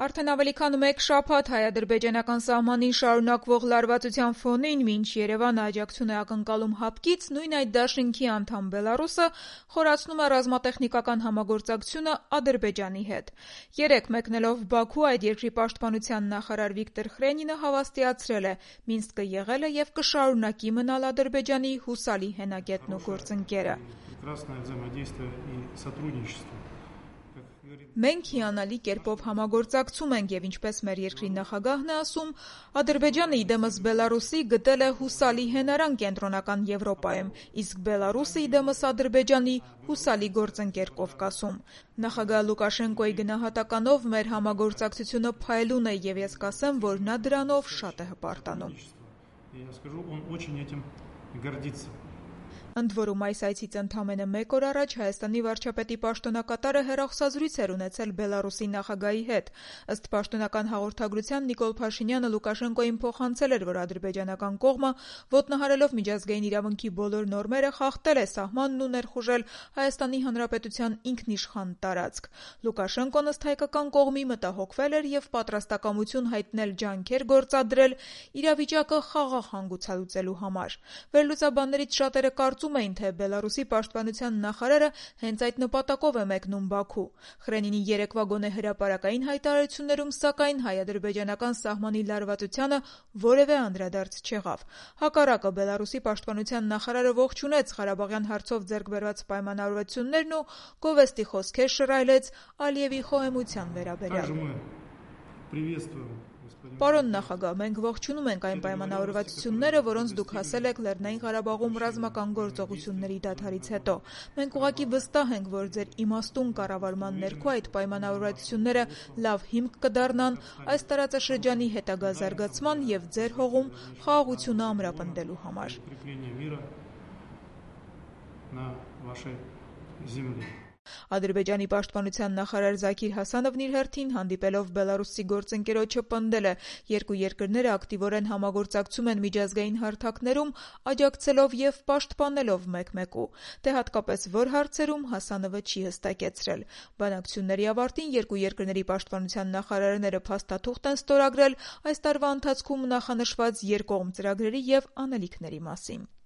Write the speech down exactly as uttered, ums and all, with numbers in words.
Արդեն ավելի քան մեկ շաբաթ հայ-ադրբեջանական սահմանին շարունակվող լարվածության ֆոնին, մինչ Երևանը աջակցություն է ակնկալում հապկից, նույն այդ դաշինքի անդամ Բելառուսը խորացնում է ռազմատեխնիկական համագործակցությունը Ադրբեջանի հետ։ Երեկ մեկնելով Բաքու, այդ երկրի պաշտպանության նախարար Վիկտոր Խրենինը հավաստիացրել է՝ Մինսկը եղել է և կշարունակի մնալ Ադրբեջանի հուսալի հենագետն ու գործընկերը։ Մենք հիանալի կերպով համագործակցում ենք և ինչպես մեր երկրի նախագահն է ասում, Ադրբեջանը իդեմս Բելառուսի գտել է հուսալի հենարան Կենտրոնական Եվրոպայում, իսկ Բելառուսը իդեմս Ադրբեջանի հուսալի գործընկեր Կովկասում։ Նախագահ Լուկաշենկոյի գնահատականով մեր համագործակցությունը փայլուն է և ես կասեմ, որ նա դրանով շատ է հպարտանում։ Ընդ որում, այս այցից ընդամենը մեկ օր առաջ Հայաստանի վարչապետի պաշտոնակատարը հեռախոսազրույց էր ունեցել Բելառուսի նախագահի հետ։ Ըստ պաշտոնական հաղորդագրության Նիկոլ Փաշինյանը Լուկաշենկոյին փոխանցել էր, որ ադրբեջանական կողմը ոտնահարելով միջազգային իրավունքի բոլոր նորմերը խախտել է սահմանն ու ներխուժել Հայաստանի Հանրապետության ինքնիշխան տարածք։ Լուկաշենկոն ըստ հայկական կողմի մտահոգվել էր և պատրաստակամություն հայտնել ջանքեր գործադրել իրավիճակը խաղաղ հանգուցալուծելու համար։ Վերլուծաբաններից շատերը կարծում էին, թե Բելառուսի պաշտպանության նախարարը հենց այդ նպատակով է մեկնում Բաքու։ Խրենինի երեկվա գոնե հրապարակային հայտարարություններում, սակայն հայ-ադրբեջանական սահմանի լարվածությանը որևէ անդրադարձ չեղավ։ Հակառակը, Բելառուսի պաշտպանության նախարարը ողջունեց Ղարաբաղյան հարցով ձեռք բերված պայմանավորվածություններն ու գովեստի խոսքեր շռայլեց Ալիևի խոհեմության վերաբերյալ։ Պարոն նախագահ, մենք ողջունում ենք այն պայմանավորվածությունները, որոնց դուք հասել եք Լեռնային Ղարաբաղում ռազմական գործողությունների դադարից հետո։ Մենք ուղղակի վստահ ենք, որ ձեր իմաստուն կառավարման ներքո այդ պայմանավորվածությունները լավ հիմք կդառնան այս տարածաշրջանի հետագա զարգացման և ձեր հողում խաղաղությունը ամրապնդելու համար։ Ադրբեջանի պաշտպանության նախարար Զաքիր Հասանովն իր հերթին հանդիպելով Բելառուսի գործընկերոջը պնդել է՝ երկու երկրները ակտիվորեն համագործակցում են միջազգային հարթակներում, աջակցելով և պաշտպանելով մեկ-մեկու։ Դե հատկապես որ հարցերում, Հասանովը չի հստակեցրել։ Բանակցությունների ավարտին երկու երկրների պաշտպանության նախարարները փաստաթուղթ են ստորագրել այս տարվա ընթացքում նախանշված երկկողմ ծրագրերի և անելիքների մասին։